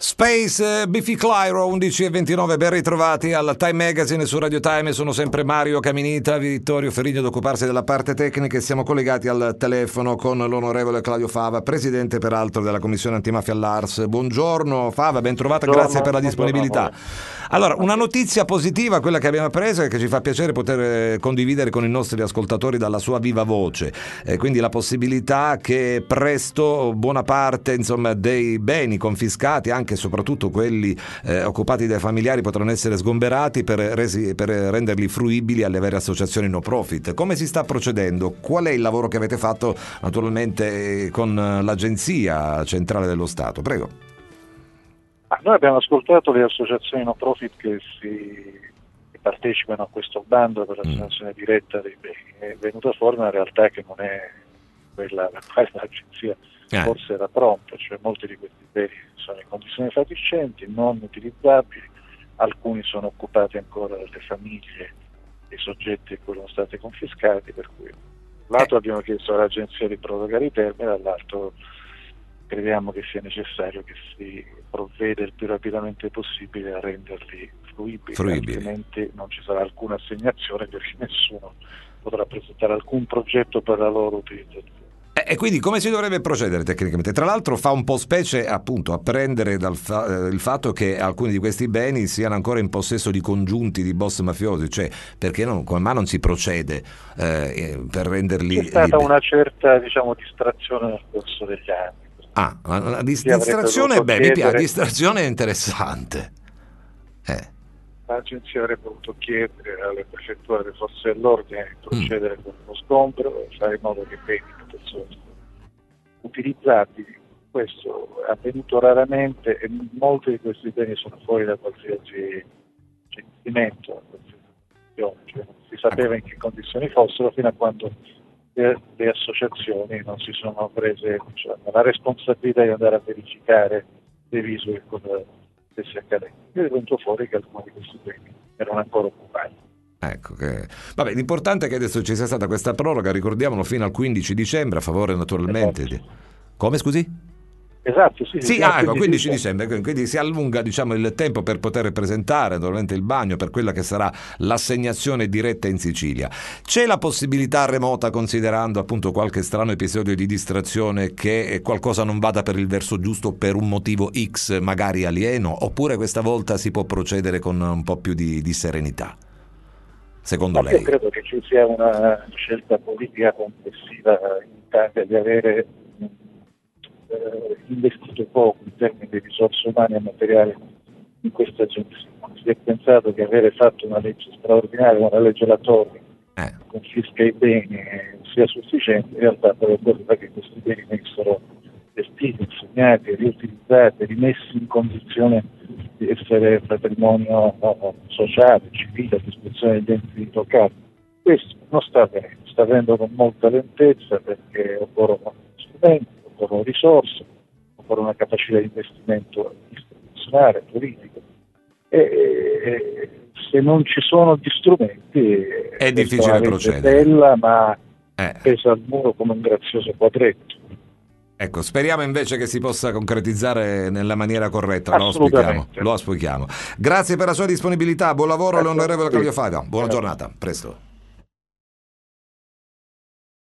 Space, Biffy Clyro, 11:29, ben ritrovati al Time Magazine su Radio Time. Sono sempre Mario Caminita, Vittorio Ferrigno ad occuparsi della parte tecnica e siamo collegati al telefono con l'onorevole Claudio Fava, presidente peraltro della Commissione Antimafia all'Ars. Buongiorno Fava, ben trovata, grazie per la disponibilità. Allora, una notizia positiva, quella che abbiamo appreso e che ci fa piacere poter condividere con i nostri ascoltatori dalla sua viva voce, quindi la possibilità che presto buona parte, insomma, dei beni confiscati, anche e soprattutto quelli occupati dai familiari, potranno essere sgomberati per renderli fruibili alle vere associazioni no profit. Come si sta procedendo? Qual è il lavoro che avete fatto naturalmente con l'Agenzia Centrale dello Stato? Prego. Noi abbiamo ascoltato le associazioni no profit che partecipano a questo bando per l'assegnazione diretta dei beni. È venuta fuori una realtà che non è quella alla quale l'Agenzia forse era pronta, cioè molti di questi beni sono in condizioni fatiscenti, non utilizzabili, alcuni sono occupati ancora dalle famiglie dei soggetti a cui sono stati confiscati, per cui da un lato abbiamo chiesto all'Agenzia di prorogare i termini, dall'altro crediamo che sia necessario che si provveda il più rapidamente possibile a renderli fruibili. Altrimenti non ci sarà alcuna assegnazione, perché nessuno potrà presentare alcun progetto per la loro utilizzazione. E quindi come si dovrebbe procedere tecnicamente? Tra l'altro fa un po' specie appunto apprendere il fatto che alcuni di questi beni siano ancora in possesso di congiunti di boss mafiosi, cioè perché come mai non si procede per renderli C'è stata una certa distrazione nel corso degli anni. La distrazione, mi piace, distrazione è interessante. L'Agenzia avrebbe dovuto chiedere alle prefetture delle forze dell'ordine di procedere con lo sgombero e fare in modo che i beni potessero essere utilizzabili. Questo è avvenuto raramente e molti di questi beni sono fuori da qualsiasi censimento, cioè non si sapeva in che condizioni fossero fino a quando le associazioni non si sono prese la responsabilità di andare a verificare le visite con stessi accadenti. È venuto fuori che alcuni di questi beni erano ancora occupati. Vabbè, l'importante è che adesso ci sia stata questa proroga, ricordiamolo, fino al 15 dicembre a favore naturalmente Come, scusi? Esatto, sì. 15 dicembre, quindi si allunga il tempo per poter presentare naturalmente il bagno per quella che sarà l'assegnazione diretta in Sicilia. C'è la possibilità remota, considerando appunto qualche strano episodio di distrazione, che qualcosa non vada per il verso giusto per un motivo X magari alieno, oppure questa volta si può procedere con un po' più di serenità? Secondo lei? Io credo che ci sia una scelta politica complessiva in Italia di avere investito poco in termini di risorse umane e materiali in questa agenzia. Si è pensato che avere fatto una legge straordinaria, una legge Latorre, confisca i beni, sia sufficiente. In realtà poi occorre che questi beni venissero gestiti, insegnati, riutilizzati, rimessi in condizione di essere patrimonio sociale, civile, a disposizione degli enti locali. Questo non sta avvenendo, sta avvenendo con molta lentezza perché occorrono strumenti, occorrono risorse, occorre una capacità di investimento istituzionale, politico, e se non ci sono gli strumenti è difficile procedere. È bella, ma pesa al muro come un grazioso quadretto. Ecco, speriamo invece che si possa concretizzare nella maniera corretta, lo auspichiamo. Grazie per la sua disponibilità, buon lavoro all'onorevole Claudio Fava, buona giornata, presto.